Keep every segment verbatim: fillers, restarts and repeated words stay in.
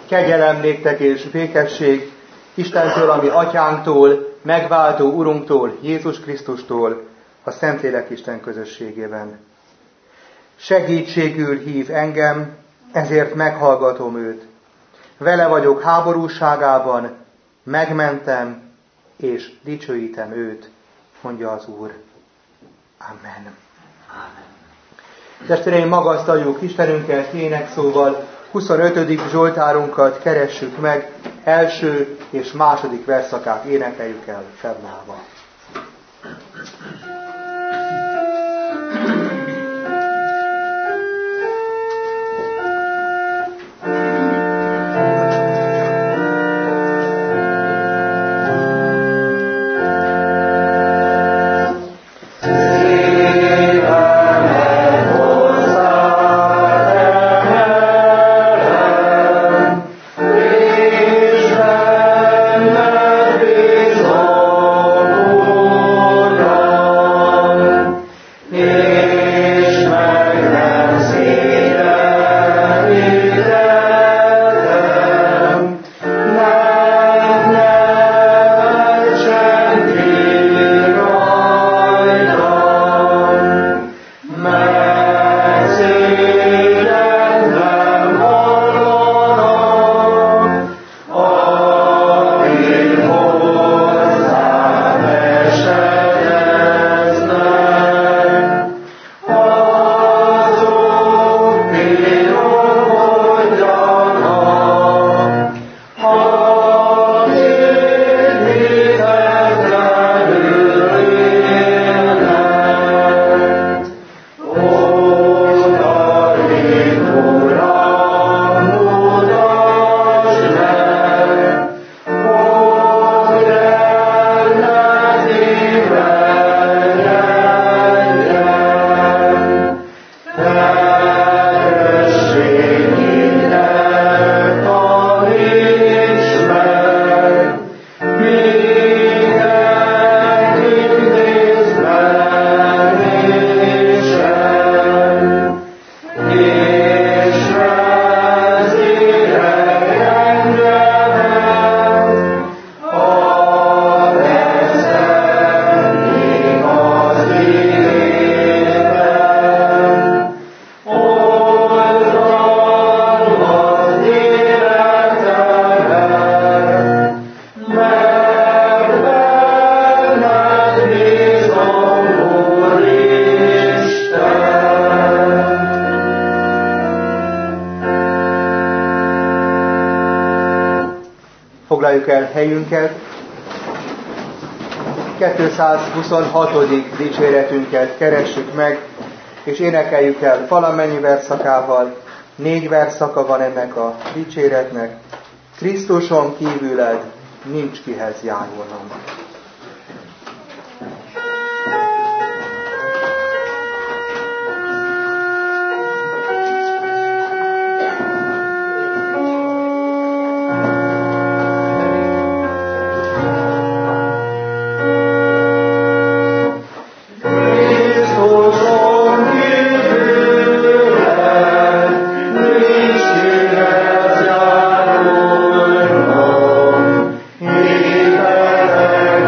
Kegyelem néktek és békesség Istentől, ami atyánktól, megváltó Urunktól, Jézus Krisztustól, a Szentlélek Isten közösségében. Segítségül hív engem, ezért meghallgatom őt. Vele vagyok háborúságában, megmentem és dicsőítem őt, mondja az Úr. Amen. Testvéreim, magasztaljuk Istenünket énekszóval, huszonötödik Zsoltárunkat keressük meg, első és második versszakát énekeljük el fennállva. Foglaljuk el helyünket. kétszázhuszonhatodik dicséretünket keressük meg, és énekeljük el valamennyi versszakával. Négy versszaka van ennek a dicséretnek. Krisztuson kívüled nincs kihez járulnom. Amen.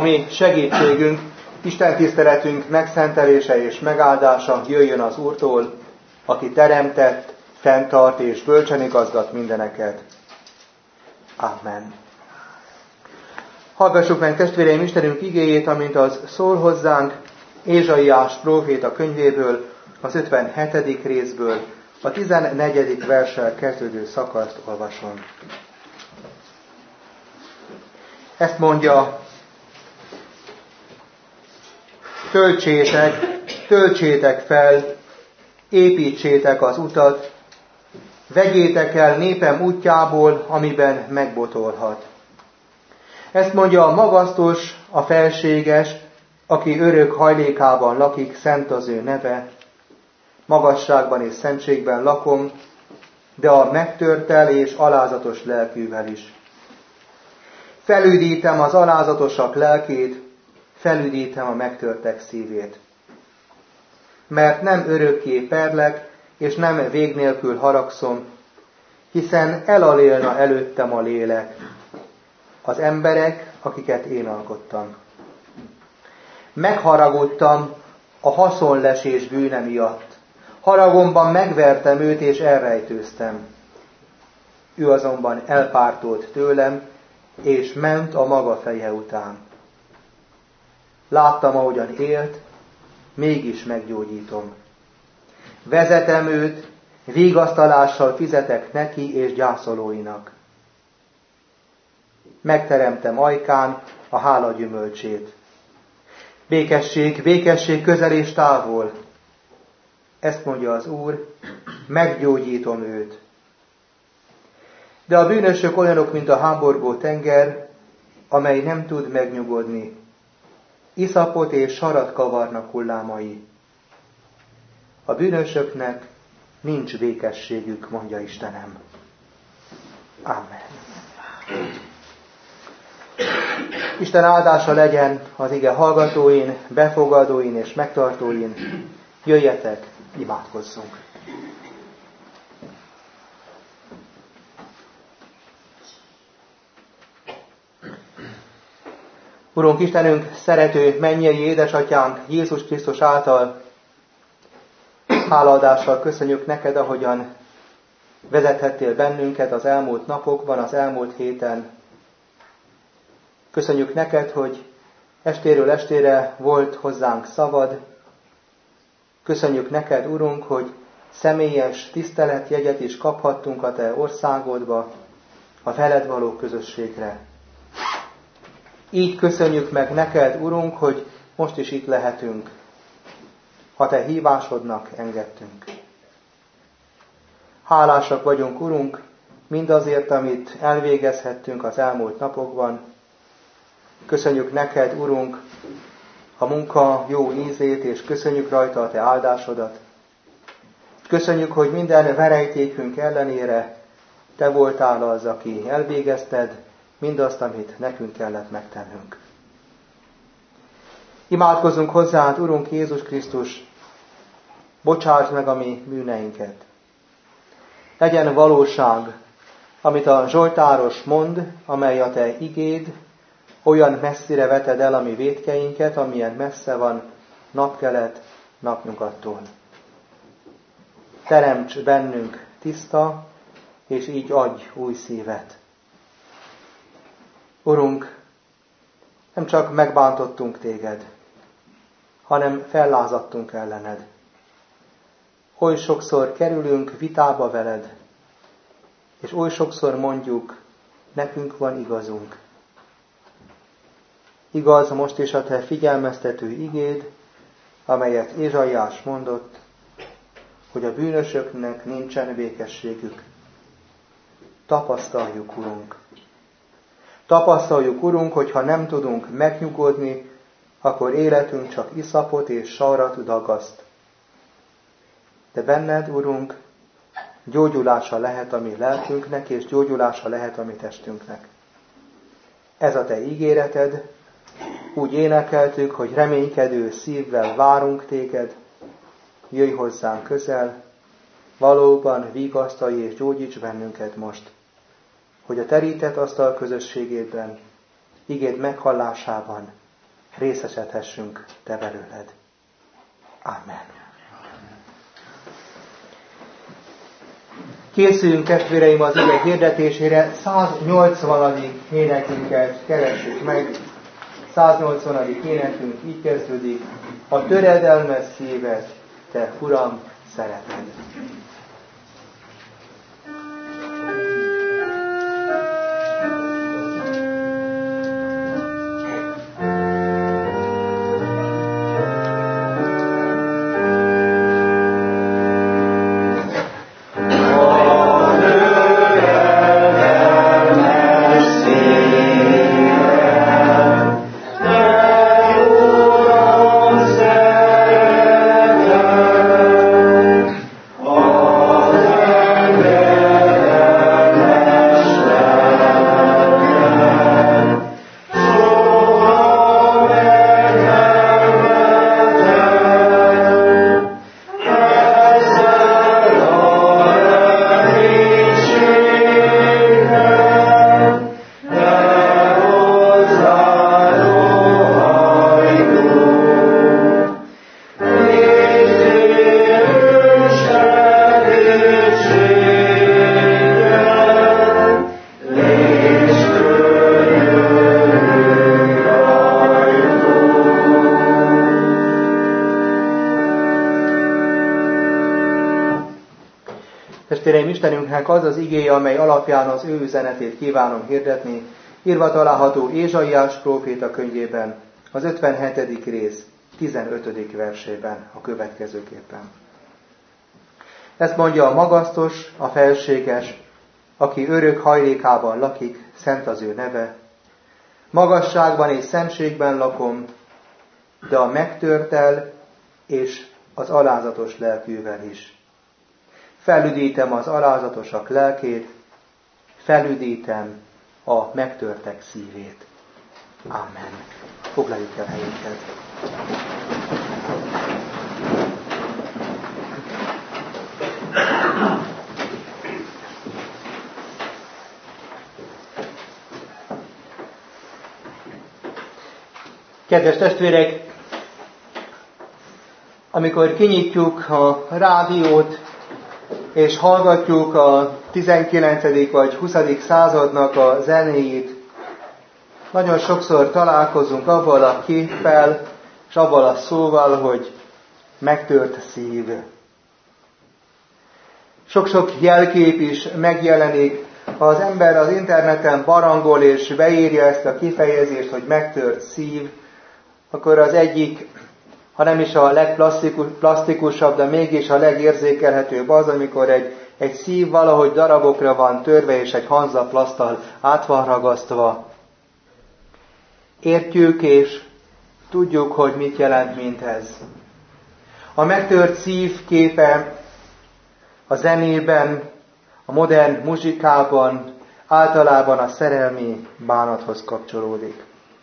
mi segítségünk, Isten tiszteletünk megszentelése és megáldása jöjjön az Úrtól, aki teremtett, fenntart és bölcsen igazgat mindeneket. Amen. Hallgassuk meg, testvéreim, Istenünk igéjét, amint az szól hozzánk Ézsaiás próféta könyvéből, az ötvenhetedik részből, a tizennegyedik verssel kezdődő szakaszt olvasom. Ezt mondja: töltsétek, töltsétek fel, építsétek az utat, vegyétek el népem útjából, amiben megbotolhat. Ezt mondja a magasztos, a felséges, aki örök hajlékában lakik, szent az ő neve. Magasságban és szentségben lakom, de a megtörtel és alázatos lelkűvel is. Felüdítem az alázatosak lelkét, felüdítem a megtörtek szívét. Mert nem örökké perlek, és nem vég nélkül haragszom, hiszen elalélna előttem a lélek, az emberek, akiket én alkottam. Megharagudtam a haszonlesés bűne miatt. Haragomban megvertem őt, és elrejtőztem. Ő azonban elpártolt tőlem, és ment a maga feje után. Láttam, ahogyan élt, mégis meggyógyítom. Vezetem őt, vigasztalással fizetek neki és gyászolóinak. Megteremtem ajkán a hála gyümölcsét. Békesség, békesség közel és távol. Ezt mondja az Úr, meggyógyítom őt. De a bűnösök olyanok, mint a háborgó tenger, amely nem tud megnyugodni. Iszapot és sarat kavarnak hullámai. A bűnösöknek nincs békességük, mondja Istenem. Amen. Isten áldása legyen az ige hallgatóin, befogadóin és megtartóin. Jöjjetek, imádkozzunk! Urunk Istenünk, szerető mennyei édesatyánk, Jézus Krisztus által hálaadással köszönjük neked, ahogyan vezethettél bennünket az elmúlt napokban, az elmúlt héten. Köszönjük neked, hogy estéről estére volt hozzánk szavad. Köszönjük neked, Urunk, hogy személyes tiszteletjegyet is kaphattunk a te országodba, a veled való közösségre. Így köszönjük meg neked, Urunk, hogy most is itt lehetünk, ha te hívásodnak engedtünk. Hálásak vagyunk, Urunk, mindazért, amit elvégezhettünk az elmúlt napokban. Köszönjük neked, Urunk, a munka jó ízét, és köszönjük rajta a te áldásodat. Köszönjük, hogy minden verejtékünk ellenére te voltál az, aki elvégezted mindazt, amit nekünk kellett megtennünk. Imádkozzunk hozzád, Urunk Jézus Krisztus, bocsásd meg a mi bűneinket. Legyen valóság, amit a Zsoltáros mond, amely a te igéd, olyan messzire veted el a mi vétkeinket, amilyen messze van napkelet napnyugattól. Teremts bennünk tiszta, és így adj új szívet. Urunk, nem csak megbántottunk téged, hanem fellázadtunk ellened. Oly sokszor kerülünk vitába veled, és oly sokszor mondjuk, nekünk van igazunk. Igaz most is a te figyelmeztető igéd, amelyet Ézsaiás mondott, hogy a bűnösöknek nincsen békességük. Tapasztaljuk, Urunk. Tapasztaljuk, Urunk, hogy ha nem tudunk megnyugodni, akkor életünk csak iszapot és savrat dagaszt. De benned, Urunk, gyógyulása lehet a mi lelkünknek, és gyógyulása lehet a mi testünknek. Ez a te ígéreted, úgy énekeltük, hogy reménykedő szívvel várunk téged, jöjj hozzánk közel, valóban vigasztalj és gyógyíts bennünket most, hogy a terített asztal közösségében, igéd meghallásában részesedhessünk te belőled. Amen. Készüljünk, testvéreim, az ige hirdetésére. száznyolcvanadik énekünket keressük meg. száznyolcvanadik énekünk így kezdődik. A töredelmes szívet, te, Uram, szereted. Testvéreim, Istenünknek az az igéje, amely alapján az ő üzenetét kívánom hirdetni, írva található Ézsaiás próféta könyvében, az ötvenhetedik rész tizenötödik versében a következőképpen. Ezt mondja a magasztos, a felséges, aki örök hajlékában lakik, szent az ő neve. Magasságban és szentségben lakom, de a megtörtel és az alázatos lelkűvel is. Felüdítem az alázatosak lelkét, felüdítem a megtörtek szívét. Amen. Foglaljuk el helyünket. Kedves testvérek, amikor kinyitjuk a rádiót, és hallgatjuk a tizenkilencedik vagy huszadik századnak a zenéit, nagyon sokszor találkozunk avval a képpel, és avval a szóval, hogy megtört szív. Sok-sok jelkép is megjelenik, ha az ember az interneten barangol és beírja ezt a kifejezést, hogy megtört szív, akkor az egyik, ha nem is a legplastikusabb, de mégis a legérzékelhetőbb az, amikor egy, egy szív valahogy darabokra van törve, és egy hanzaplaszttal át van ragasztva. Értjük és tudjuk, hogy mit jelent mindez. A megtört szív képe a zenében, a modern muzsikában általában a szerelmi bánathoz kapcsolódik.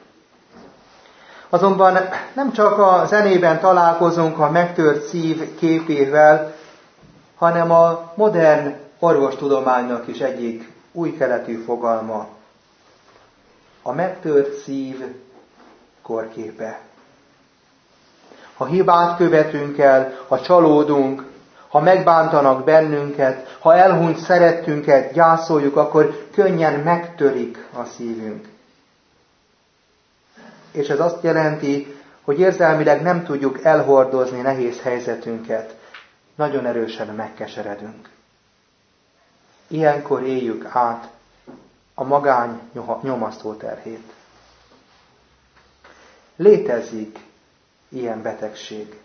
Azonban nem csak a zenében találkozunk a megtört szív képével, hanem a modern orvostudománynak is egyik új keletű fogalma. A megtört szív korképe. Ha hibát követünk el, ha csalódunk, ha megbántanak bennünket, ha elhunyt szerettünket gyászoljuk, akkor könnyen megtörik a szívünk. És ez azt jelenti, hogy érzelmileg nem tudjuk elhordozni nehéz helyzetünket. Nagyon erősen megkeseredünk. Ilyenkor éljük át a magány nyomasztó terhét. Létezik ilyen betegség.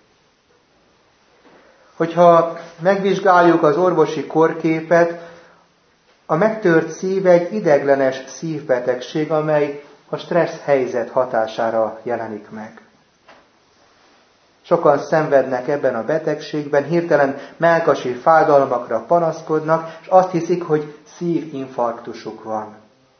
Hogyha megvizsgáljuk az orvosi korképet, a megtört szív egy ideiglenes szívbetegség, amely a stressz helyzet hatására jelenik meg. Sokan szenvednek ebben a betegségben, hirtelen mellkasi fájdalmakra panaszkodnak, és azt hiszik, hogy szívinfarktusuk van.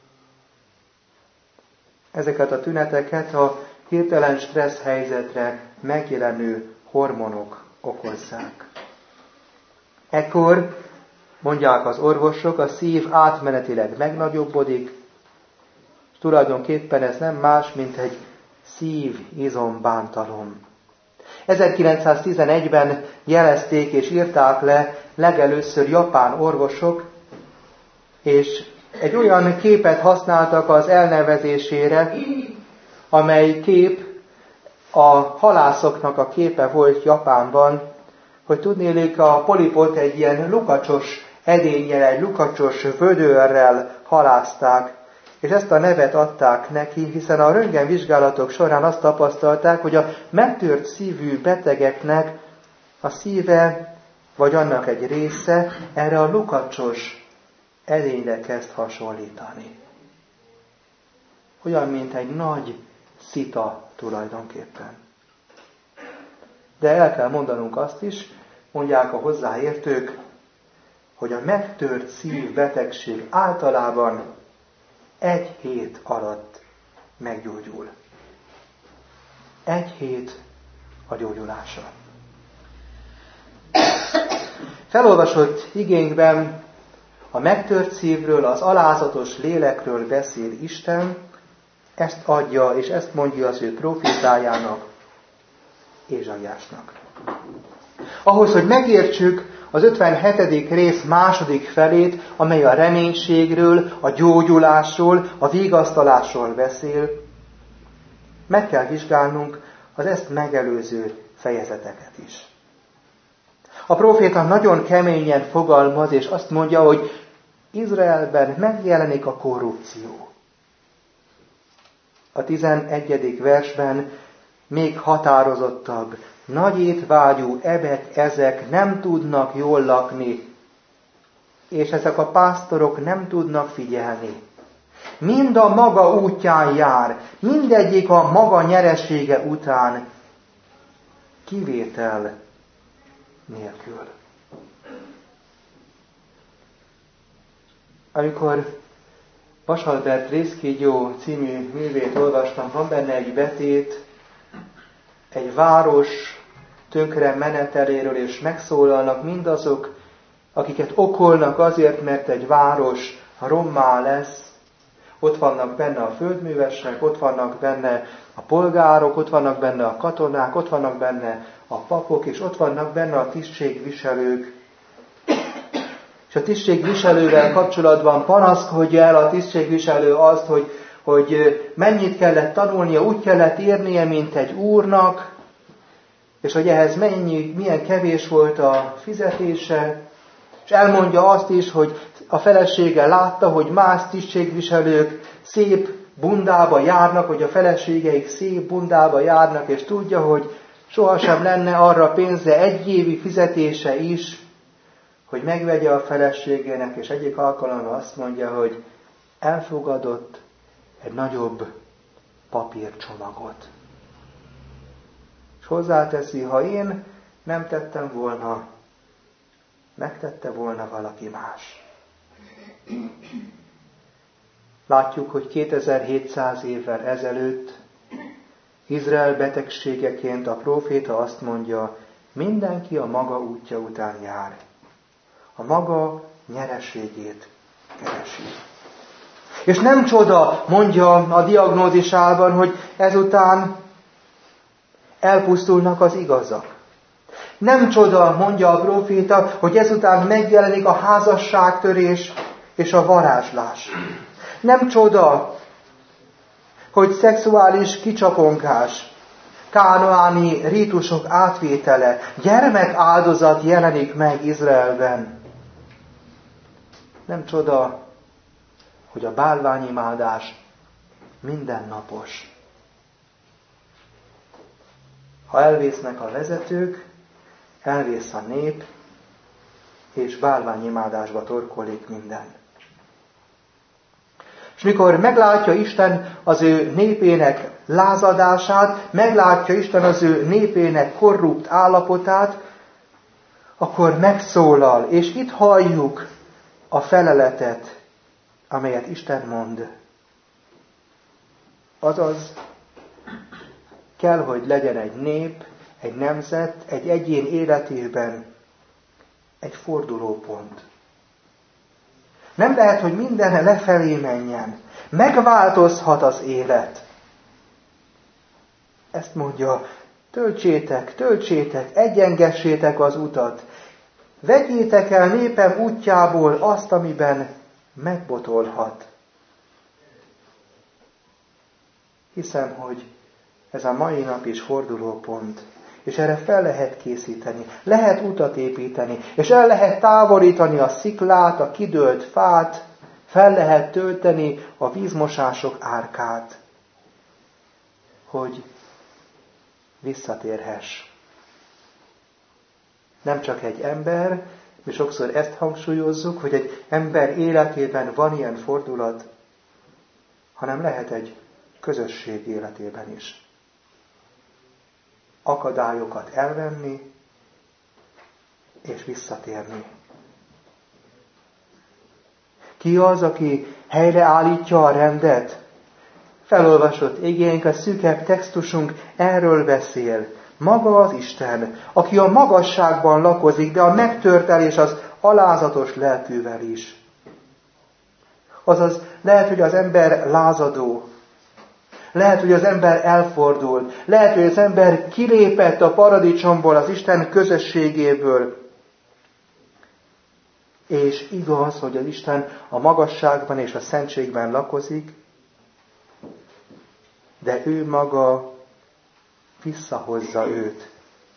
Ezeket a tüneteket a hirtelen stressz helyzetre megjelenő hormonok okozzák. Ekkor, mondják az orvosok, a szív átmenetileg megnagyobbodik, és tulajdonképpen ez nem más, mint egy szív, izom, bántalom. ezerkilencszáztizenegyben jelezték és írták le legelőször japán orvosok, és egy olyan képet használtak az elnevezésére, amely kép a halászoknak a képe volt Japánban, hogy tudnélik a polipot egy ilyen lukacsos edénnyel, egy lukacsos vödörrel halázták, és ezt a nevet adták neki, hiszen a röntgenvizsgálatok során azt tapasztalták, hogy a megtört szívű betegeknek a szíve, vagy annak egy része erre a lukacsos edényre kezd hasonlítani. Olyan, mint egy nagy szita tulajdonképpen. De el kell mondanunk azt is, mondják a hozzáértők, hogy a megtört szívbetegség általában egy hét alatt meggyógyul. Egy hét a gyógyulása. Felolvasott igénkben a megtört szívről, az alázatos lélekről beszél Isten, ezt adja, és ezt mondja az ő profétájának, Ézsaiásnak. Ahhoz, hogy megértsük az ötvenhetedik rész második felét, amely a reménységről, a gyógyulásról, a vigasztalásról beszél, meg kell vizsgálnunk az ezt megelőző fejezeteket is. A próféta nagyon keményen fogalmaz, és azt mondja, hogy Izraelben megjelenik a korrupció. A tizenegyedik versben még határozottabb, nagy étvágyú ebek ezek nem tudnak jól lakni, és ezek a pásztorok nem tudnak figyelni. Mind a maga útján jár, mindegyik a maga nyeresége után, kivétel nélkül. Amikor Vasalbert Rézkígyó című művét olvastam, van benne egy betét, egy város tönkre meneteléről, és megszólalnak mindazok, akiket okolnak azért, mert egy város rommá lesz. Ott vannak benne a földművesek, ott vannak benne a polgárok, ott vannak benne a katonák, ott vannak benne a papok, és ott vannak benne a tisztségviselők. És a tisztségviselővel kapcsolatban panaszkodja el a tisztségviselő azt, hogy, hogy mennyit kellett tanulnia, úgy kellett érnie, mint egy úrnak, és hogy ehhez mennyi, milyen kevés volt a fizetése, és elmondja azt is, hogy a felesége látta, hogy más tisztségviselők szép bundába járnak, hogy a feleségeik szép bundába járnak, és tudja, hogy sohasem lenne arra pénze, egy évi fizetése is, hogy megvegye a feleségének, és egyik alkalommal azt mondja, hogy elfogadott egy nagyobb papírcsomagot. És hozzáteszi, ha én nem tettem volna, megtette volna valaki más. Látjuk, hogy kétezer-hétszáz évvel ezelőtt Izrael betegségeként a próféta azt mondja, mindenki a maga útja után jár. A maga nyereségét keresi. És nem csoda, mondja a diagnózisában, hogy ezután elpusztulnak az igazak. Nem csoda, mondja a próféta, hogy ezután megjelenik a házasságtörés és a varázslás. Nem csoda, hogy szexuális kicsaponkás, kánaáni rítusok átvétele, gyermekáldozat jelenik meg Izraelben. Nem csoda, hogy a bálványimádás mindennapos. Ha elvésznek a vezetők, elvész a nép, és bálványimádásba torkolik minden. És mikor meglátja Isten az ő népének lázadását, meglátja Isten az ő népének korrupt állapotát, akkor megszólal, és itt halljuk a feleletet, amelyet Isten mond. Azaz, kell, hogy legyen egy nép, egy nemzet, egy egyén életében egy fordulópont. Nem lehet, hogy minden lefelé menjen. Megváltozhat az élet. Ezt mondja, töltsétek, töltsétek, egyengessétek az utat. Vegyétek el népem útjából azt, amiben megbotolhat. Hiszem, hogy ez a mai nap is fordulópont, és erre fel lehet készíteni, lehet utat építeni, és el lehet távolítani a sziklát, a kidőlt fát, fel lehet tölteni a vízmosások árkát, hogy visszatérhess. Nem csak egy ember, mi sokszor ezt hangsúlyozzuk, hogy egy ember életében van ilyen fordulat, hanem lehet egy közösség életében is. Akadályokat elvenni, és visszatérni. Ki az, aki helyreállítja a rendet? Felolvasott igénk, a szűkebb textusunk erről beszél. Maga az Isten, aki a magasságban lakozik, de a megtörtelés az alázatos lelkűvel is. Azaz lehet, hogy az ember lázadó, lehet, hogy az ember elfordul, lehet, hogy az ember kilépett a paradicsomból, az Isten közösségéből. És igaz, hogy az Isten a magasságban és a szentségben lakozik, de ő maga visszahozza őt.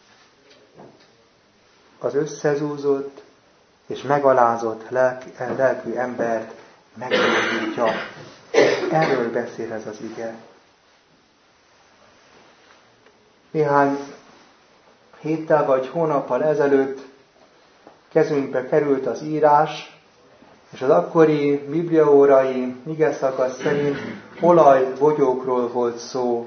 Az összezúzott és megalázott lelk, lelkű embert meggyógyítja. Erről beszél ez az ige. Néhány héttel vagy hónappal ezelőtt kezünkbe került az írás, és az akkori bibliaórai igeszakasz szerint olajbogyókról volt szó.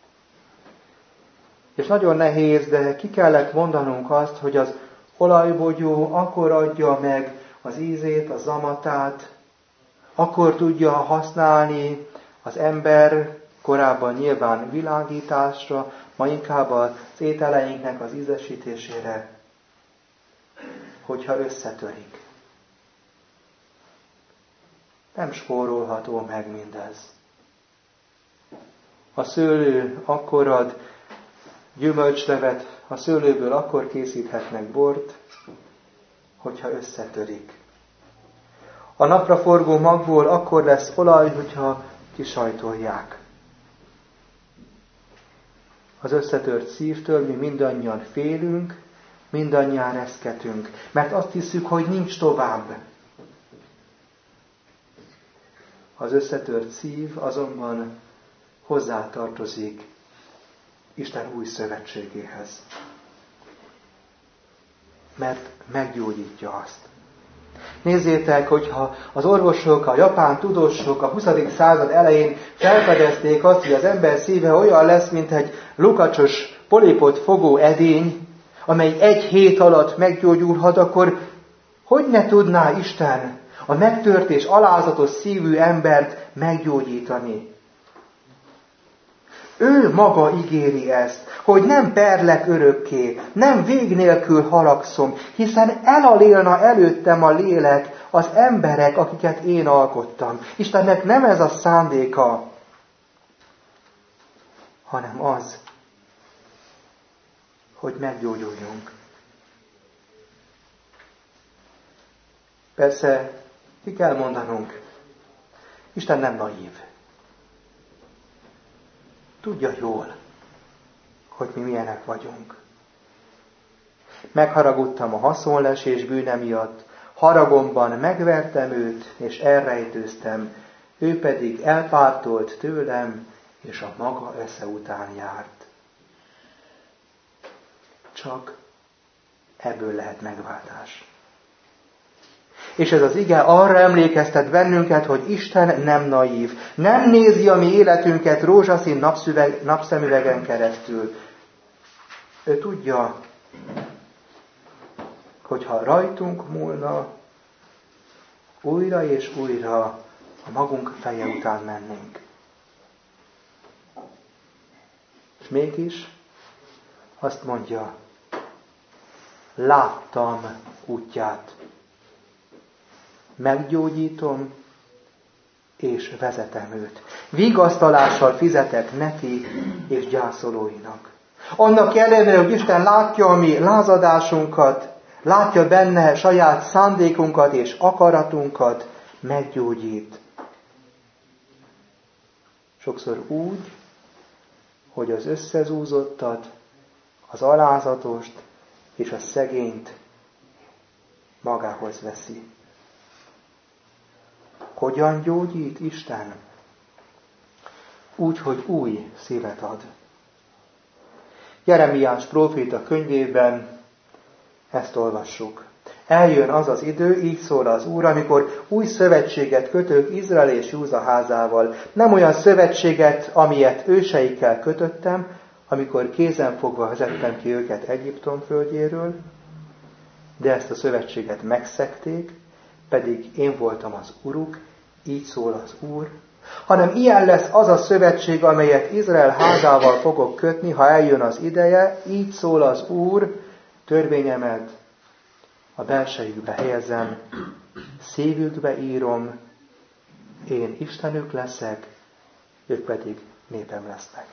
És nagyon nehéz, de ki kellett mondanunk azt, hogy az olajbogyó akkor adja meg az ízét, a zamatát, akkor tudja használni az ember, korábban nyilván világításra, ma inkább az ételeinknek az ízesítésére, hogyha összetörik. Nem spórolható meg mindez. A szőlő akkor ad gyümölcslevet, a szőlőből akkor készíthetnek bort, hogyha összetörik. A napraforgó magból akkor lesz olaj, hogyha kisajtolják. Az összetört szívtől mi mindannyian félünk, mindannyian reszketünk, mert azt hiszük, hogy nincs tovább. Az összetört szív azonban hozzátartozik Isten új szövetségéhez. Mert meggyógyítja azt. Nézzétek, hogyha az orvosok, a japán tudósok a huszadik század elején felfedezték azt, hogy az ember szíve olyan lesz, mint egy lukacsos polipot fogó edény, amely egy hét alatt meggyógyulhat, akkor hogy ne tudná Isten a megtört és alázatos szívű embert meggyógyítani? Ő maga ígéri ezt, hogy nem perlek örökké, nem vég nélkül haragszom, hiszen elalélna előttem a lélek, az emberek, akiket én alkottam. Istennek nem ez a szándéka, hanem az, hogy meggyógyuljunk. Persze, ki kell mondanunk, Isten nem naív. Tudja jól, hogy mi milyenek vagyunk. Megharagudtam a haszonlesés bűne miatt, haragomban megvertem őt, és elrejtőztem, ő pedig elpártolt tőlem, és a maga esze után járt. Csak ebből lehet megváltás. És ez az ige arra emlékeztet bennünket, hogy Isten nem naív. Nem nézi a mi életünket rózsaszín napszüveg, napszemüvegen keresztül. Ő tudja, hogyha rajtunk múlna, újra és újra a magunk feje után mennénk. És mégis azt mondja, láttam útját. Meggyógyítom, és vezetem őt. Vigasztalással fizetek neki és gyászolóinak. Annak ellenére, hogy Isten látja a mi lázadásunkat, látja benne saját szándékunkat és akaratunkat, meggyógyít. Sokszor úgy, hogy az összezúzottat, az alázatost és a szegényt magához veszi. Hogyan gyógyít Isten? Úgy, hogy új szívet ad. Jeremiás próféta könyvében ezt olvassuk. Eljön az az idő, így szól az Úr, amikor új szövetséget kötök Izrael és Júza házával. Nem olyan szövetséget, amilyet őseikkel kötöttem, amikor kézen fogva vezettem ki őket Egyiptom földjéről, de ezt a szövetséget megszegték, pedig én voltam az Uruk, így szól az Úr, hanem ilyen lesz az a szövetség, amelyet Izrael házával fogok kötni, ha eljön az ideje, így szól az Úr, törvényemet a belsejükbe helyezem, szívükbe írom, én Istenük leszek, ők pedig népem lesznek.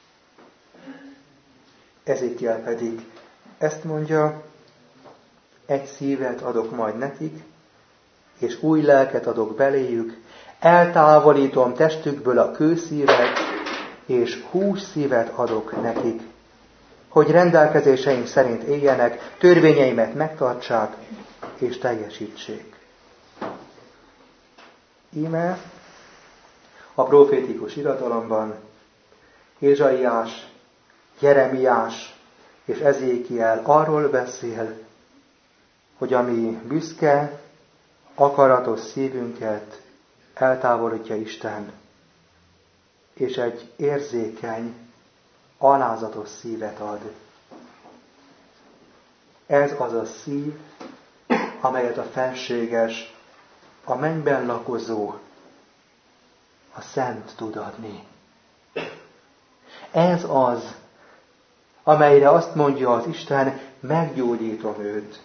Ezékiel pedig ezt mondja, egy szívet adok majd nekik, és új lelket adok beléjük, eltávolítom testükből a kőszívet, és hússzívet adok nekik, hogy rendelkezéseim szerint éljenek, törvényeimet megtartsák, és teljesítsék. Íme a profétikus irodalomban Ézsaiás, Jeremiás és Ezékiel arról beszél, hogy a mi büszke, akaratos szívünket eltávolítja Isten, és egy érzékeny, alázatos szívet ad. Ez az a szív, amelyet a fenséges, a mennyben lakozó, a Szent tud adni. Ez az, amelyre azt mondja az Isten, meggyógyítom őt.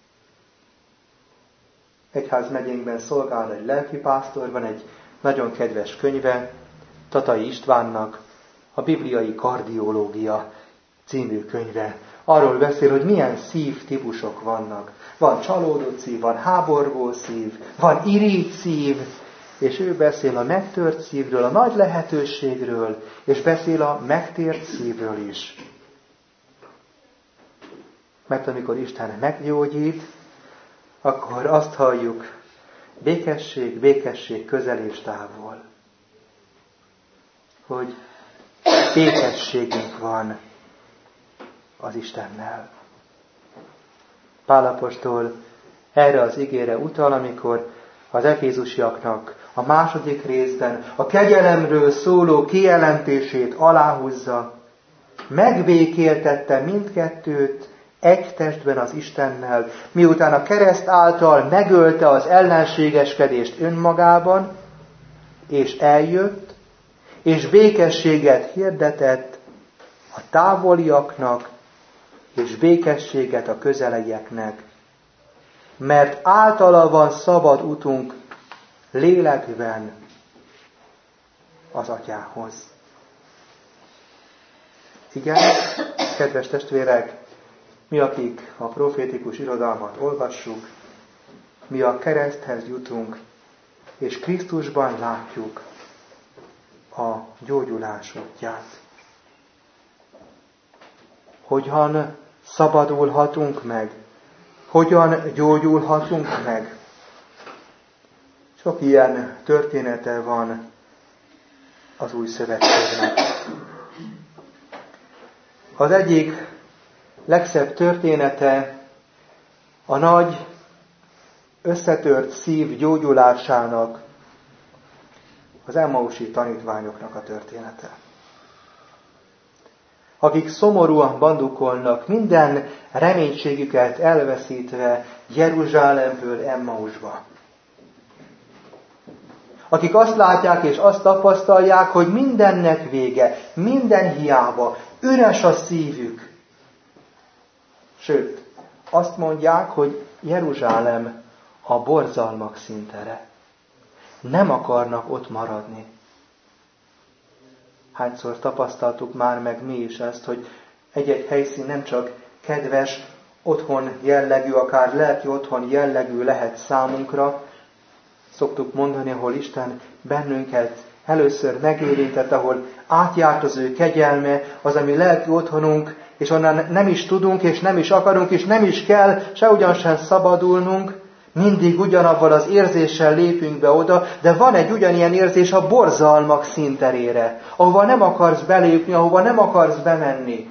Egyházmegyénkben szolgál egy lelkipásztor, van egy nagyon kedves könyve, Tatai Istvánnak, a Bibliai Kardiológia című könyve. Arról beszél, hogy milyen szívtípusok vannak. Van csalódott szív, van háborgó szív, van irigy szív, és ő beszél a megtört szívről, a nagy lehetőségről, és beszél a megtért szívről is. Mert amikor Isten meggyógyít, akkor azt halljuk, békesség, békesség közel és távol. Hogy békességünk van az Istennel. Pál apostol erre az igére utal, amikor az efézusiaknak a második részben a kegyelemről szóló kijelentését aláhúzza, megbékéltette mindkettőt egy testben az Istennel, miután a kereszt által megölte az ellenségeskedést önmagában, és eljött, és békességet hirdetett a távoliaknak, és békességet a közelieknek, mert általa van szabad utunk lélekben az Atyához. Igen, kedves testvérek, mi, akik a profétikus irodalmat olvassuk, mi a kereszthez jutunk, és Krisztusban látjuk a gyógyulás útját. Hogyan szabadulhatunk meg? Hogyan gyógyulhatunk meg? Sok ilyen története van az új szövetségnek. Az egyik legszebb története a nagy, összetört szív gyógyulásának, az emmausi tanítványoknak a története. Akik szomorúan bandukolnak, minden reménységüket elveszítve Jeruzsálemből Emmausba. Akik azt látják és azt tapasztalják, hogy mindennek vége, minden hiába, üres a szívük. Sőt, azt mondják, hogy Jeruzsálem a borzalmak szintere. nem akarnak ott maradni. Hányszor tapasztaltuk már meg mi is ezt, hogy egy-egy helyszín nem csak kedves, otthon jellegű, akár lelki otthon jellegű lehet számunkra. Szoktuk mondani, ahol Isten bennünket először megérintett, ahol átjárt az ő kegyelme, az, ami lelki otthonunk, és onnan nem is tudunk, és nem is akarunk, és nem is kell se ugyan sem szabadulnunk, mindig ugyanavval az érzéssel lépünk be oda, de van egy ugyanilyen érzés a borzalmak színterére, ahova nem akarsz belépni, ahova nem akarsz bemenni.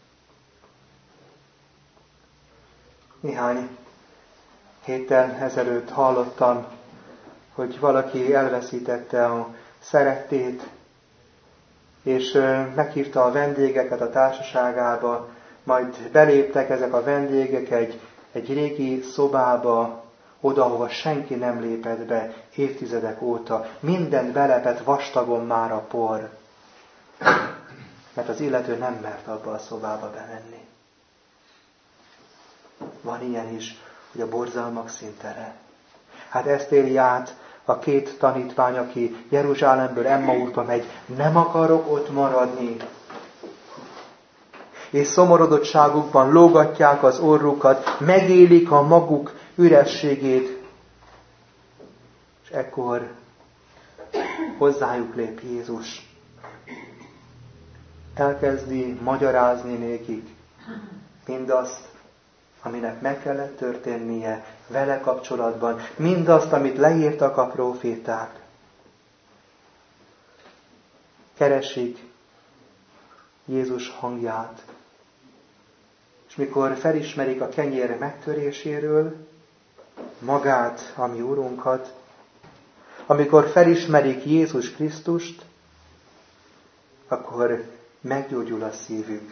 Néhány héttel ezelőtt hallottam, hogy valaki elveszítette a szerettét, és meghívta a vendégeket a társaságába, majd beléptek ezek a vendégek egy, egy régi szobába, oda, ahova senki nem lépett be évtizedek óta. Mindent belepett vastagon már a por, mert az illető nem mert abba a szobába bemenni. Van ilyen is, hogy a borzalmak színtere. Hát ezt éli át a két tanítvány, aki Jeruzsálemből Emmausba megy, nem akarok ott maradni. És szomorodottságukban lógatják az orrukat, megélik a maguk ürességét. És ekkor hozzájuk lép Jézus. Elkezdi magyarázni nékik mindazt, aminek meg kellett történnie vele kapcsolatban, mindazt, amit leírtak a próféták. Keresik Jézus hangját, és mikor felismerik a kenyér megtöréséről magát, a mi Urunkat, amikor felismerik Jézus Krisztust, akkor meggyógyul a szívük.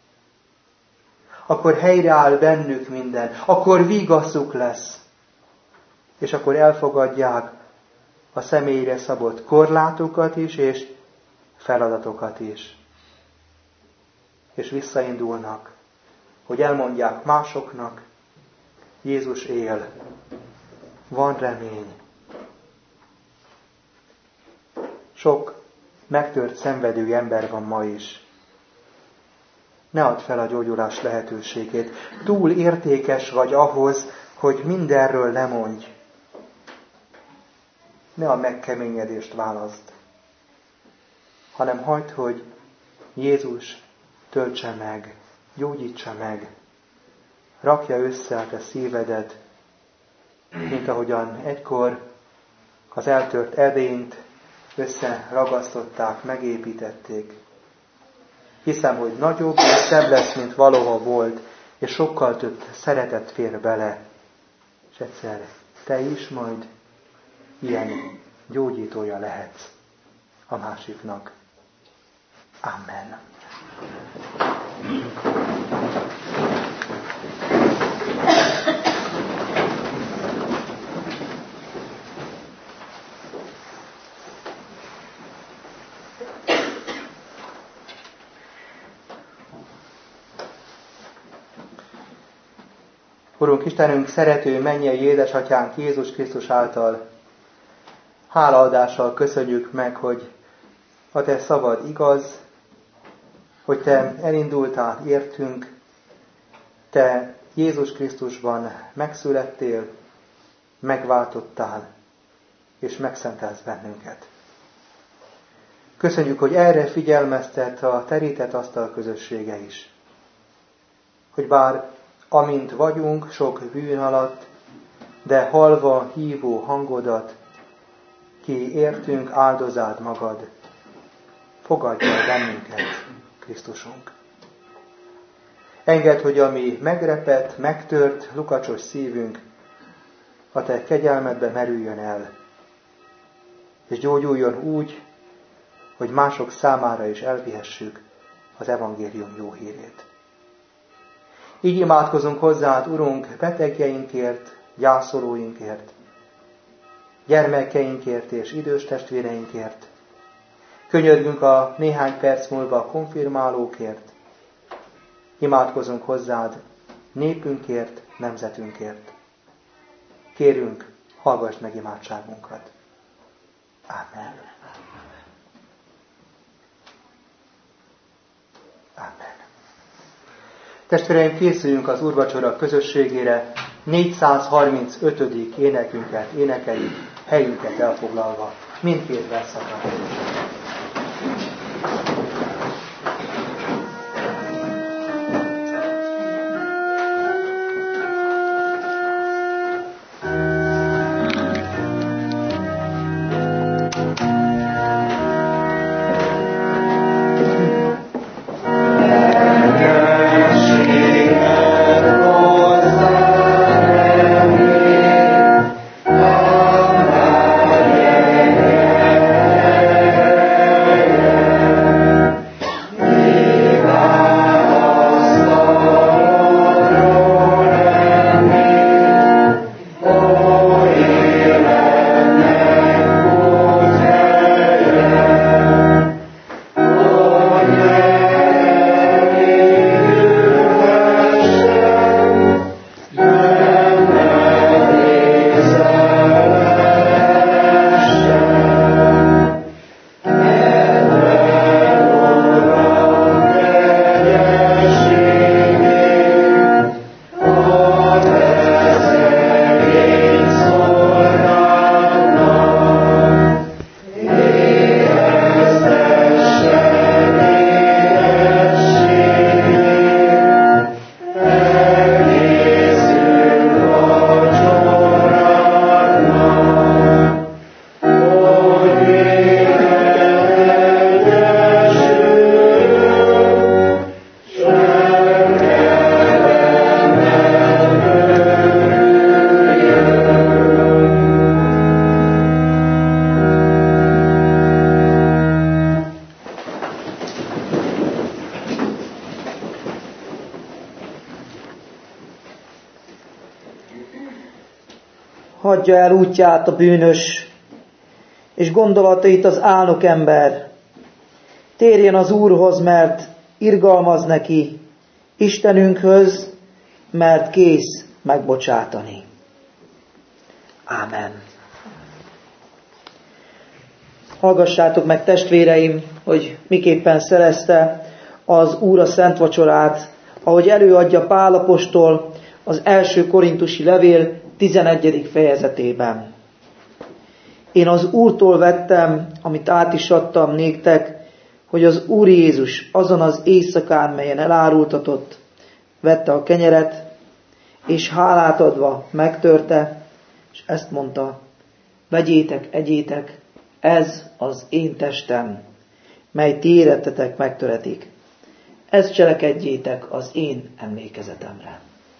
Akkor helyreáll bennük minden, akkor vigaszuk lesz, és akkor elfogadják a személyre szabott korlátokat is, és feladatokat is. És visszaindulnak, hogy elmondják másoknak, Jézus él, van remény. Sok megtört szenvedő ember van ma is. Ne add fel a gyógyulás lehetőségét. Túl értékes vagy ahhoz, hogy mindenről lemondj. Ne a megkeményedést válaszd, hanem hagyd, hogy Jézus töltse meg, gyógyítsa meg, rakja össze a te szívedet, mint ahogyan egykor az eltört edényt összeragasztották, megépítették. Hiszem, hogy nagyobb és szebb lesz, mint valaha volt, és sokkal több szeretet fér bele. És egyszer te is majd ilyen gyógyítója lehetsz a másiknak. Amen. Urunk Istenünk, szerető mennyei édesatyánk Jézus Krisztus által hálaadással köszönjük meg, hogy a te szavad igaz, hogy te elindultál értünk, te Jézus Krisztusban megszülettél, megváltottál, és megszentelsz bennünket. Köszönjük, hogy erre figyelmeztet a terített asztal közössége is. Hogy bár amint vagyunk sok bűn alatt, de hallva hívó hangodat, ki értünk, áldozád magad, fogadj el bennünket, Krisztusunk. Engedd, hogy a mi megrepett, megtört, lukacsos szívünk a te kegyelmedbe merüljön el, és gyógyuljon úgy, hogy mások számára is elvihessük az evangélium jó hírét. Így imádkozunk hozzád, Urunk, betegjeinkért, gyászolóinkért, gyermekeinkért és idős testvéreinkért. Könyörgünk a néhány perc múlva a konfirmálókért. Imádkozunk hozzád népünkért, nemzetünkért. Kérünk, hallgass meg imádságunkat. Amen. Amen. Testvéreim, készüljünk az úrvacsora közösségére, négyszázharmincötödik énekünket énekeljük, helyünket elfoglalva, mindkét verszakban. Hagyja el útját a bűnös, és gondolatait az álnok ember. Térjen az Úrhoz, mert irgalmaz neki, Istenünkhöz, mert kész megbocsátani. Ámen. Hallgassátok meg, testvéreim, hogy miképpen szerezte az Úr a Szent Vacsorát, ahogy előadja Pál apostol az első korintusi levél tizenegyedik fejezetében. Én az Úrtól vettem, amit át is adtam néktek, hogy az Úr Jézus azon az éjszakán, melyen elárultatott, vette a kenyeret, és hálát adva megtörte, és ezt mondta: vegyétek, egyétek, ez az én testem, mely ti érettetek megtöretik. Ezt cselekedjétek az én emlékezetemre.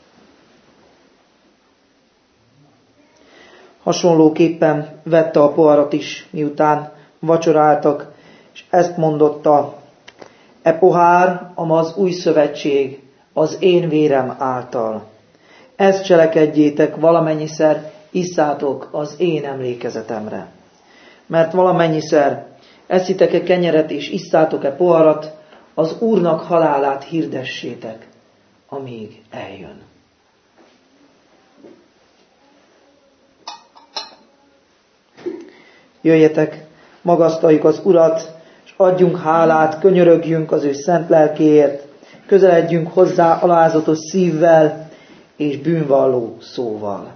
Hasonlóképpen vette a poharat is, miután vacsoráltak, és ezt mondotta: e pohár, amaz új szövetség, az én vérem által. Ezt cselekedjétek, valamennyiszer isszátok az én emlékezetemre. Mert valamennyiszer eszitek-e kenyeret és isszátok-e poharat, az Úrnak halálát hirdessétek, amíg eljön. Jöjjetek, magasztaljuk az Urat, és adjunk hálát, könyörögjünk az ő szent lelkéért, közeledjünk hozzá alázatos szívvel és bűnvalló szóval.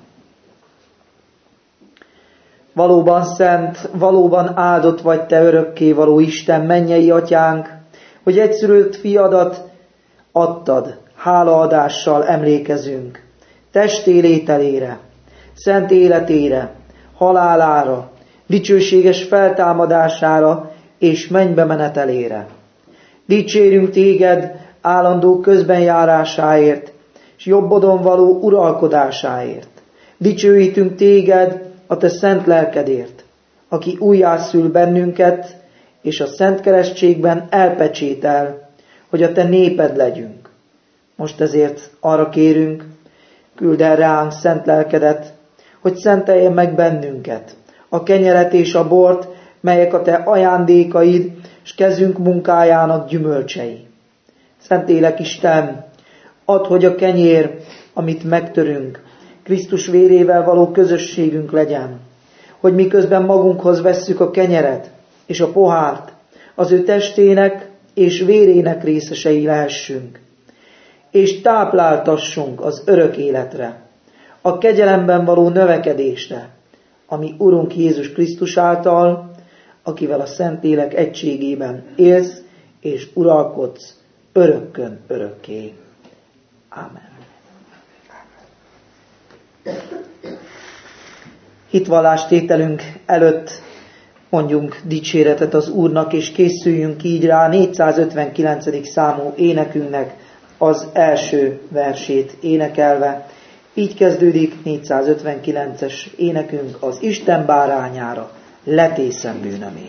Valóban szent, valóban áldott vagy te örökkévaló Isten, mennyei atyánk, hogy egyszülött fiadat adtad, hálaadással emlékezünk, testélételére, szent életére, halálára, dicsőséges feltámadására és mennybe menetelére. Dicsérünk téged állandó közbenjárásáért, és jobbodon való uralkodásáért. Dicsőítünk téged a te szent lelkedért, aki újjászül bennünket, és a szent keresztségben elpecsétel, hogy a te néped legyünk. Most ezért arra kérünk, küld el ránk szent lelkedet, hogy szentelje meg bennünket, a kenyeret és a bort, melyek a te ajándékaid, és kezünk munkájának gyümölcsei. Szentélek Isten, add, hogy a kenyér, amit megtörünk, Krisztus vérével való közösségünk legyen, hogy miközben magunkhoz vesszük a kenyeret és a pohárt, az ő testének és vérének részesei lehessünk, és tápláltassunk az örök életre, a kegyelemben való növekedésre, ami Urunk Jézus Krisztus által, akivel a Szentlélek egységében élsz és uralkodsz örökkön örökké. Ámen. Hitvallástételünk előtt mondjunk dicséretet az Úrnak, és készüljünk így rá négyszázötvenkilencedik számú énekünknek az első versét énekelve. Így kezdődik négyszázötvenkilences énekünk: az Isten bárányára letészem bűnömén.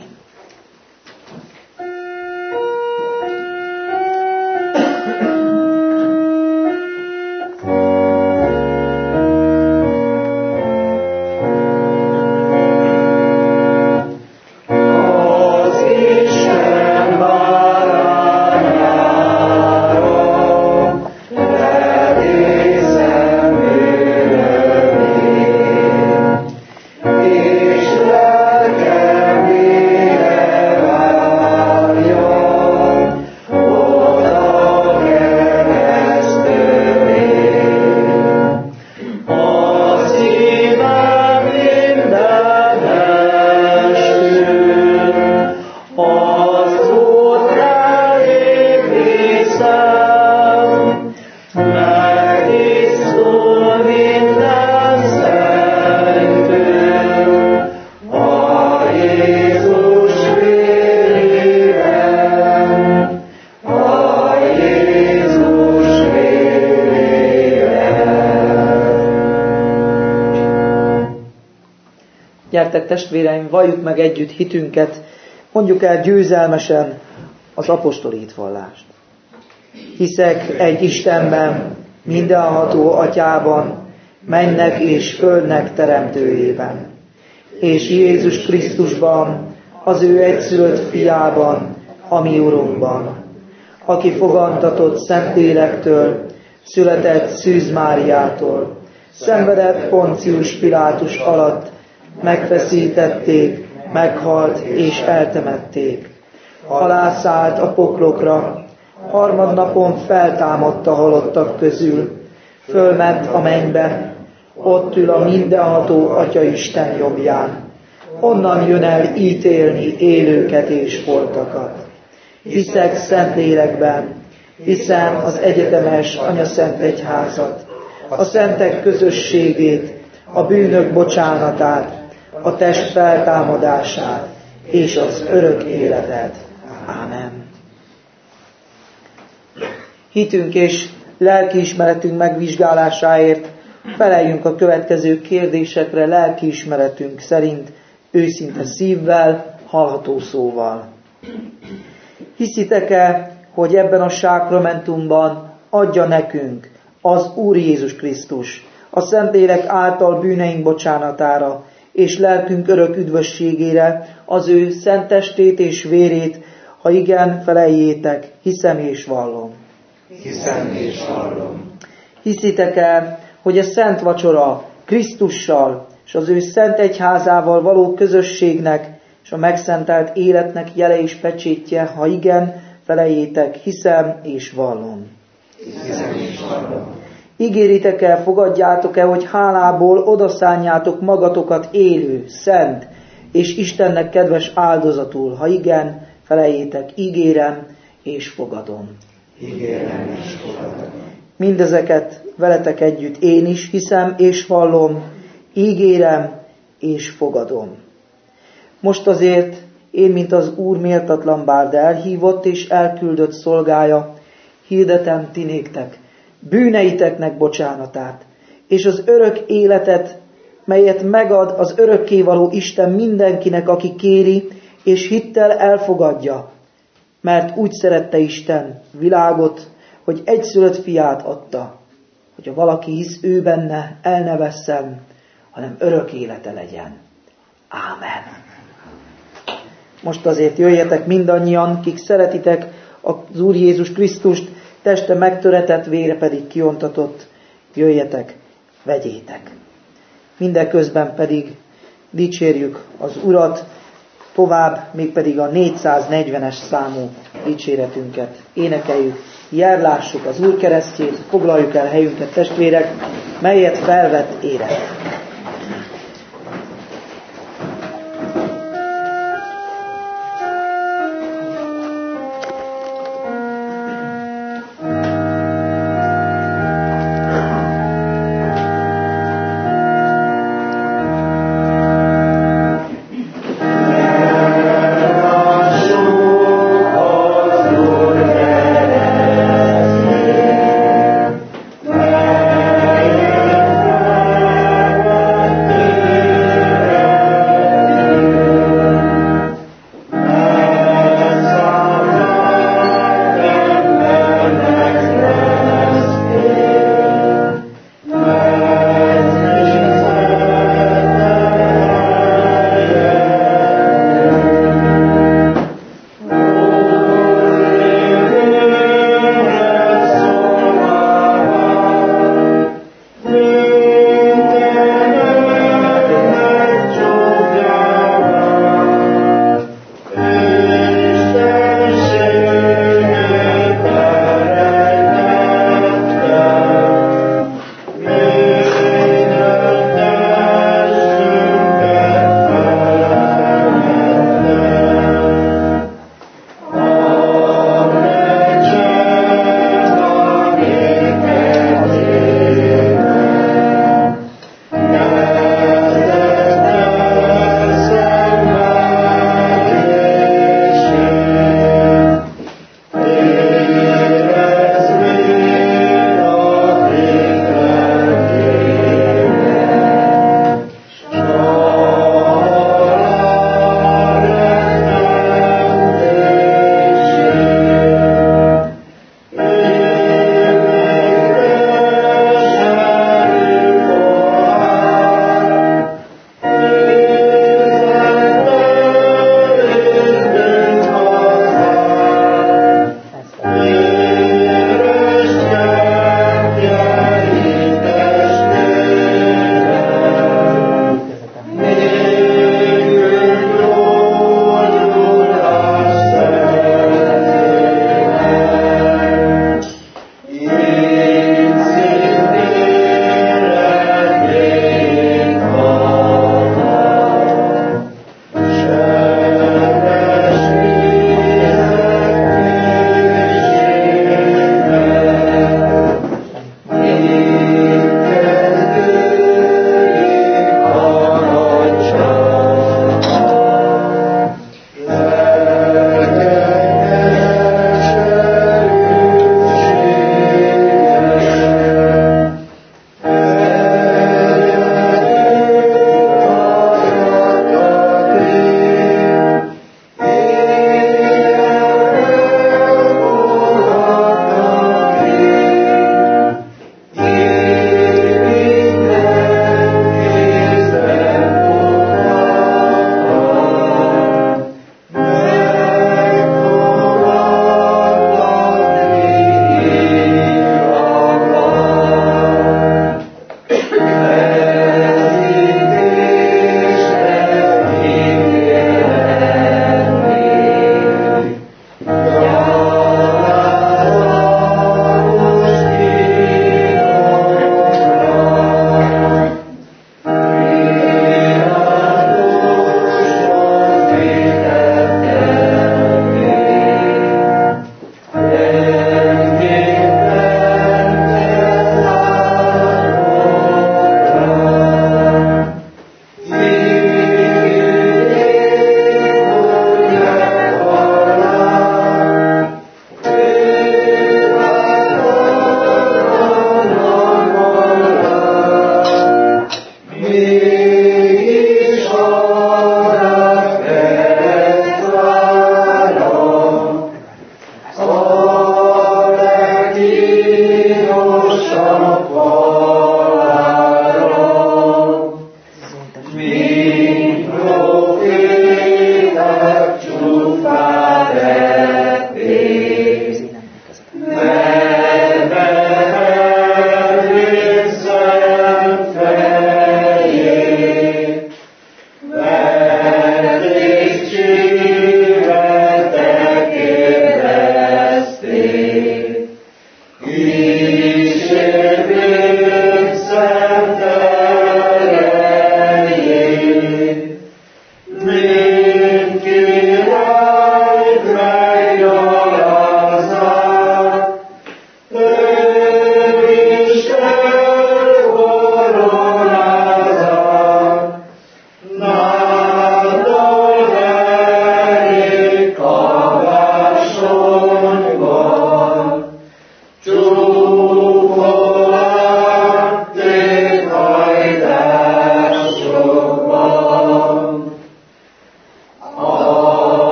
Gyertek, testvéreim, valljuk meg együtt hitünket, mondjuk el győzelmesen az apostoli hitvallást. Hiszek egy Istenben, mindenható Atyában, mennek és földnek teremtőjében, és Jézus Krisztusban, az ő egyszülött fiában, a mi Urunkban, aki fogantatott Szentlélektől, született Szűz Máriától, szenvedett Poncius Pilátus alatt, megfeszítették, meghalt és eltemették. Alászállt a poklokra, harmadnapon feltámadt a halottak közül, fölment a mennybe, ott ül a mindenható Atya Isten jobbján. Onnan jön el ítélni élőket és holtakat. Hiszek Szentlélekben, hiszem az egyetemes Anyaszent Egyházat, a szentek közösségét, a bűnök bocsánatát, a test feltámadását és az örök életet. Ámen. Hitünk és lelkiismeretünk megvizsgálásáért feleljünk a következő kérdésekre lelkiismeretünk szerint, őszinte szívvel, hallható szóval. Hiszitek-e, hogy ebben a sákramentumban adja nekünk az Úr Jézus Krisztus a Szentlélek által bűneink bocsánatára és lelkünk örök üdvösségére az ő szent testét és vérét? Ha igen, feleljétek, hiszem és vallom. Hiszem és vallom. Hiszitek-e, hogy a szent vacsora Krisztussal és az ő szent egyházával való közösségnek és a megszentelt életnek jele és pecsétje? Ha igen, feleljétek, hiszem és vallom. Hiszem és vallom. Ígéritek-e, fogadjátok-e, hogy hálából odaszánjátok magatokat élő, szent és Istennek kedves áldozatul? Ha igen, feleljétek, ígérem és fogadom. Ígérem és fogadom. Mindezeket veletek együtt én is hiszem és vallom, ígérem és fogadom. Most azért én, mint az Úr méltatlan bár, de elhívott és elküldött szolgája, hirdetem ti néktek bűneiteknek bocsánatát, és az örök életet, melyet megad az örökkévaló Isten mindenkinek, aki kéri, és hittel elfogadja. Mert úgy szerette Isten világot, hogy egyszülött fiát adta, hogy ha valaki hisz ő benne, el ne vesszen, hanem örök élete legyen. Ámen. Most azért jöjjetek mindannyian, kik szeretitek az Úr Jézus Krisztust, teste megtöretett, vére pedig kiontatott, jöjjetek, vegyétek. Mindeközben pedig dicsérjük az Urat, tovább mégpedig a négyszáznegyvenes számú dicséretünket énekeljük, járlássuk az Úr keresztjét, foglaljuk el helyünket, testvérek, melyet felvett érett. Amen.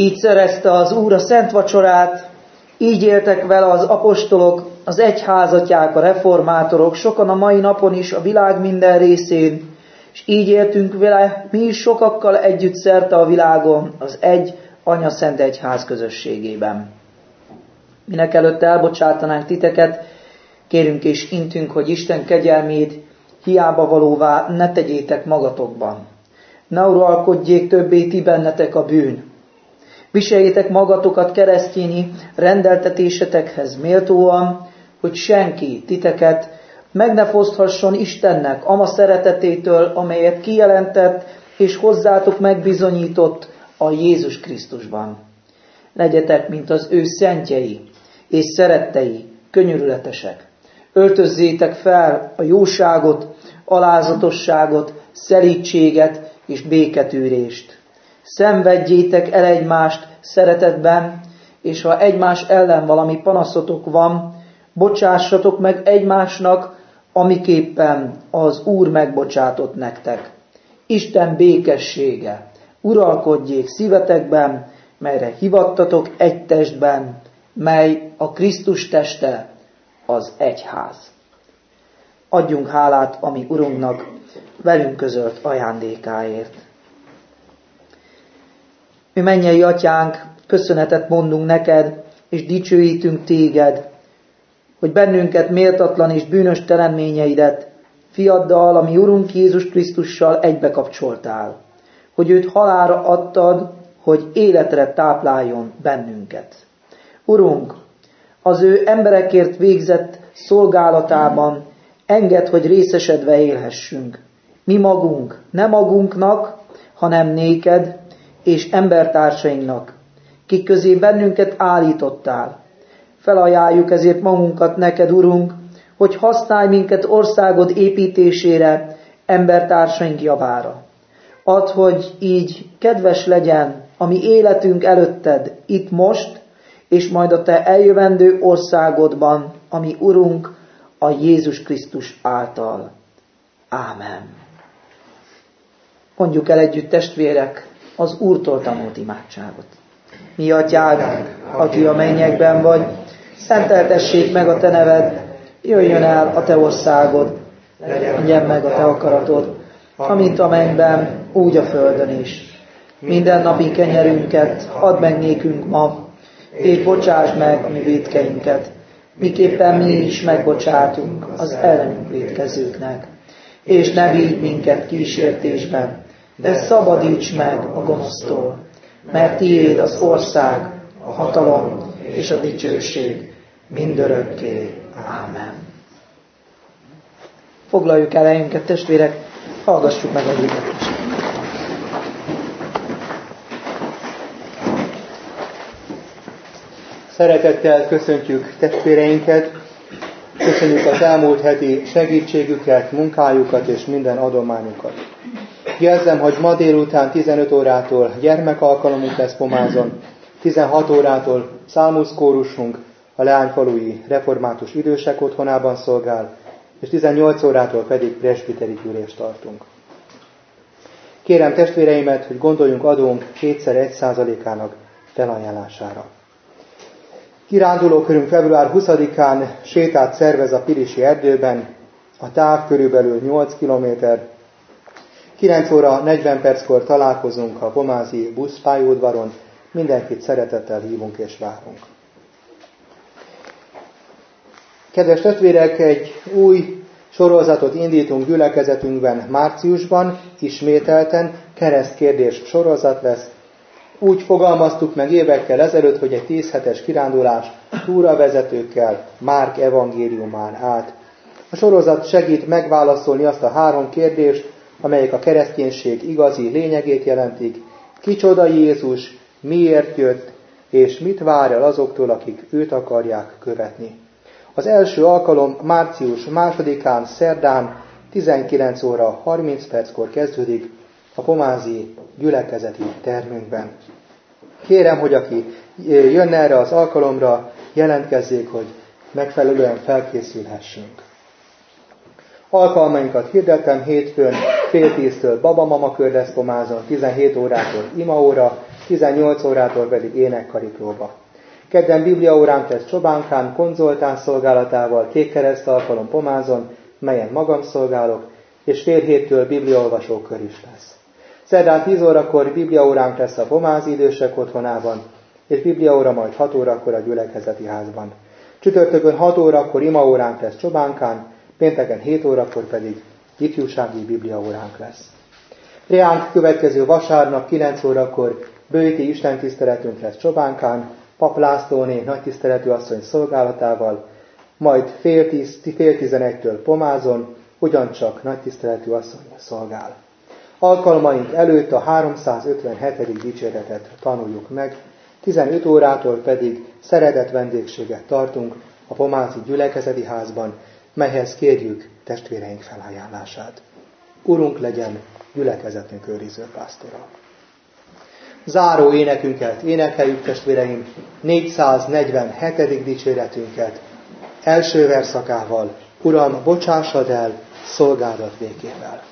Így szerezte az Úr a szent vacsorát, így éltek vele az apostolok, az egyházatják, a reformátorok, sokan a mai napon is a világ minden részén, és így éltünk vele mi is sokakkal együtt szerte a világon, az egy Anya Szent Egyház közösségében. Mindenekelőtt elbocsátanánk titeket, kérünk és intünk, hogy Isten kegyelmét hiába valóvá ne tegyétek magatokban. Ne uralkodjék többé ti bennetek a bűn. Viseljétek magatokat keresztényi rendeltetésetekhez méltóan, hogy senki titeket meg ne foszthasson Istennek ama szeretetétől, amelyet kijelentett és hozzátok megbizonyított a Jézus Krisztusban. Legyetek, mint az ő szentjei és szerettei, könyörületesek. Öltözzétek fel a jóságot, alázatosságot, szelídséget és béketűrést. Szenvedjétek el egymást szeretetben, és ha egymás ellen valami panaszotok van, bocsássatok meg egymásnak, amiképpen az Úr megbocsátott nektek. Isten békessége uralkodjék szívetekben, melyre hivattatok egy testben, mely a Krisztus teste, az egyház. Adjunk hálát a mi Urunknak velünk közölt ajándékáért. Mi mennyei Atyánk, köszönetet mondunk neked, és dicsőítünk téged, hogy bennünket méltatlan és bűnös teremményeidet fiaddal, a mi Urunk Jézus Krisztussal egybekapcsoltál, hogy őt halálra adtad, hogy életre tápláljon bennünket. Urunk, az ő emberekért végzett szolgálatában engedd, hogy részesedve élhessünk. Mi magunk, nem magunknak, hanem néked és embertársainknak, kik közé bennünket állítottál. Felajánljuk ezért magunkat neked, Urunk, hogy használj minket országod építésére, embertársaink javára. Add, hogy így kedves legyen a mi életünk előtted itt most, és majd a te eljövendő országodban, ami Urunk, a Jézus Krisztus által. Ámen. Mondjuk el együtt, testvérek, az Úrtól tanult imádságot. Mi atyánk, aki a mennyekben vagy, szenteltessék meg a te neved, jöjjön el a te országod, legyen meg a te akaratod, amint a mennyben, úgy a földön is. Minden napi kenyerünket add meg nékünk ma, és bocsáss meg a mi vétkeinket, miképpen mi is megbocsátunk az ellenünk vétkezőknek. És ne vigy minket kísértésben, de szabadíts meg a gonosztól, mert tiéd az ország, a hatalom és a dicsőség mindörökké. Ámen. Foglaljuk el helyünket, testvérek, hallgassuk meg a hirdetést. Szeretettel köszöntjük testvéreinket, köszönjük az elmúlt heti segítségüket, munkájukat és minden adományukat. Jelzem, hogy ma délután tizenöt órától gyermekalkalomunk lesz Pomázon, tizenhat órától szálmuszkórusunk a Leányfalui Református Idősek Otthonában szolgál, és tizennyolc órától pedig presbiteri gyűlést tartunk. Kérem testvéreimet, hogy gondoljunk adónk kétszer egy százalékának felajánlására. Kirándulókörünk február huszadikán sétát szervez a Pilisi erdőben, a táv körülbelül nyolc kilométer. kilenc óra negyven perckor találkozunk a pomázi buszpályaudvaron, mindenkit szeretettel hívunk és várunk. Kedves testvérek, egy új sorozatot indítunk gyülekezetünkben márciusban, ismételten keresztkérdés sorozat lesz. Úgy fogalmaztuk meg évekkel ezelőtt, hogy egy tíz hetes kirándulás túravezetőkkel Márk evangéliumán át. A sorozat segít megválaszolni azt a három kérdést, amelyek a kereszténység igazi lényegét jelentik. Kicsoda Jézus, miért jött, és mit vár el azoktól, akik őt akarják követni. Az első alkalom március másodikán szerdán tizenkilenc óra harminc perckor kezdődik a pomázi gyülekezeti termünkben. Kérem, hogy aki jönne erre az alkalomra, jelentkezzék, hogy megfelelően felkészülhessünk. Alkalmainkat hirdetem: hétfőn fél tíztől babamama kör lesz Pomázon, tizenhét órától imaóra, tizennyolc órától pedig énekkari próba. Kedden bibliaóránk lesz Csobánkán, konzoltán szolgálatával, kékkereszt alkalom Pomázon, melyen magam szolgálok, és fél héttől bibliaolvasó kör is lesz. Szerdán tíz órakor bibliaóránk lesz a Pomázi idősek otthonában, és bibliaóra majd hat órakor a gyülekezeti házban. Csütörtökön hat órakor imaóránk lesz Csobánkán, pénteken hét órakor pedig ifjúsági bibliaóránk lesz. Reánk következő vasárnap kilenc órakor bőti istentiszteletünk lesz Csobánkán, Pap Lászlóné nagytiszteletű asszony szolgálatával, majd fél, tíz, fél tizenegytől Pomázon, ugyancsak nagytiszteletű asszony szolgál. Alkalmaink előtt a háromszázötvenhetedik dicséretet tanuljuk meg, tizenöt órától pedig szeretett vendégséget tartunk a Pomázi gyülekezeti házban, melyhez kérjük testvéreink felajánlását. Urunk legyen gyülekezetünk őriző pásztora. Záró énekünket énekeljük, testvéreim, négyszáznegyvenhetedik dicséretünket, első verszakával, Uram, bocsássad el szolgádat végével.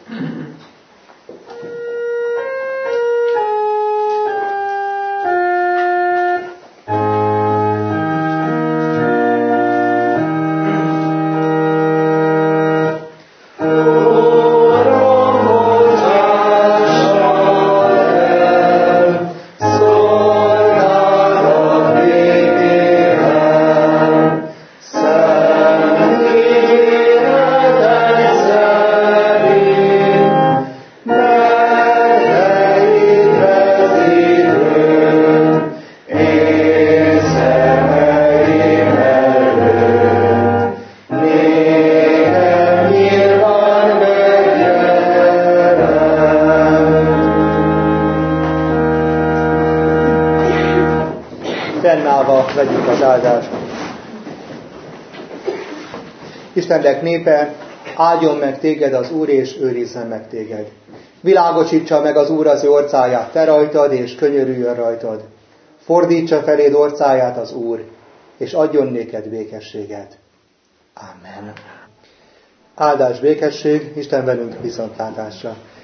Vegyük az áldást. Istennek népe, áldjon meg téged az Úr, és őrizzen meg téged. Világosítsa meg az Úr az ő orcáját te rajtad, és könyörüljön rajtad. Fordítsa feléd orcáját az Úr, és adjon néked békességet. Amen. Áldás, békesség, Isten velünk viszontlátásra.